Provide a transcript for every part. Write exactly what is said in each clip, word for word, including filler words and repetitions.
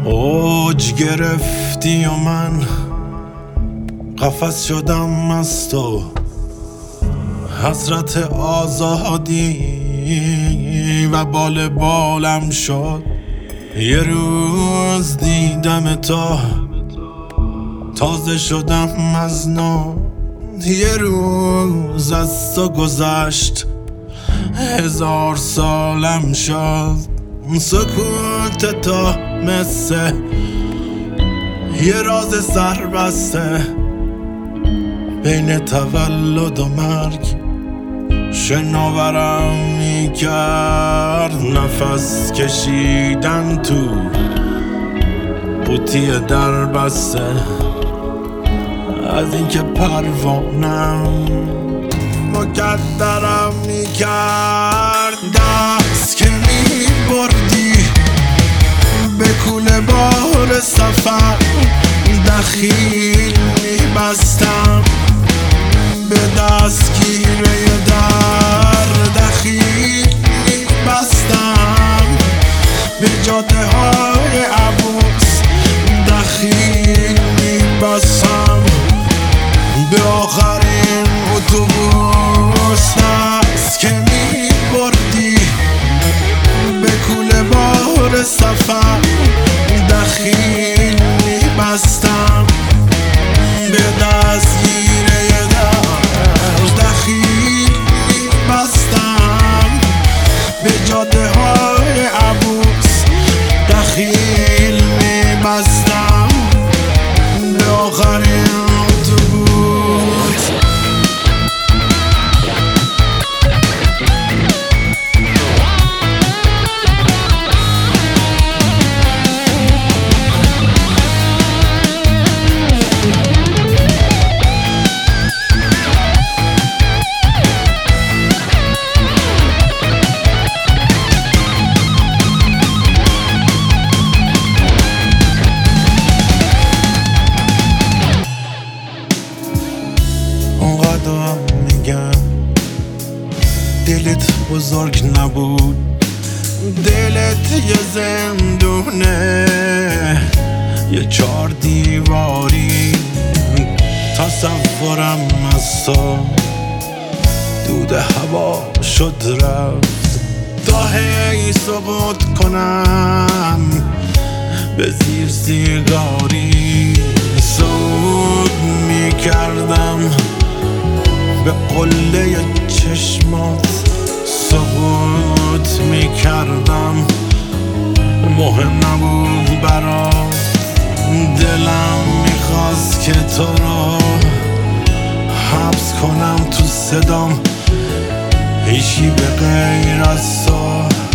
اوج گرفتی و من قفس شدم از تو، حسرت آزادی و بال بالم شد. یه روز دیدم تو، تازه شدم از نو. یه روز از تو گذشت، هزار سالم شد. سکوت تو مثل یه راز سربسته، بین تولد و مرگ شناورم میکرد. نفس کشیدن تو قوطی در بسته، از اینکه پروانم مقدرم میکرد. دست که میبردی به کوله بار سفر، دخیل میبستم به دستگیره در. دخیل میبستم به جاده های عبوس، دخیل میبستم به آخرین اتوبوس. دست که میبردی به کوله بار سفر، دخیل میبستم به دستگیره در. دخیل میبستم به جاده های عبوس، دخیل میبستم به آخرین اتوبوس. اونقدر میگم دلت بزرگ نبود، دلت یه زندونه، یه چار دیواری. تصورم از تو دود هوا شد رفت، تا هی سقوط کنم به زیر سیگاری. صعود میکردم به قله چشمات، سقوط میکردم، مهم نبود برات. دلم میخواست که تو رو حبس کنم تو صدام، هیچی به غیر از تو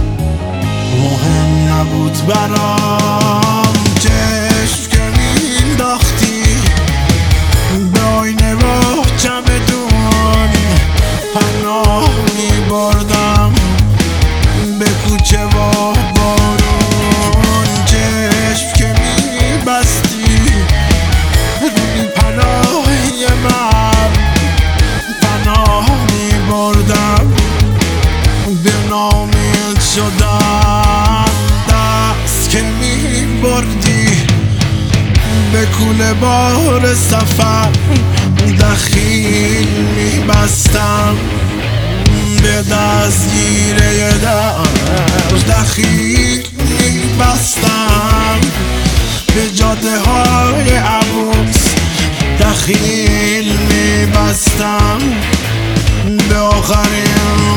مهم نبود برام. چشم که مینداختی به آینه و چمدون، پناه میبردم به کوچه و بارون. چشم که میبستی روی پناهی من، پناه میبردم به نامید شدم. دست که میبردی به کوله بار سفر، دخیل میبستم به دستگیره در. دخیل میبستم به جاده های عبوس، دخیل میبستم به آخرین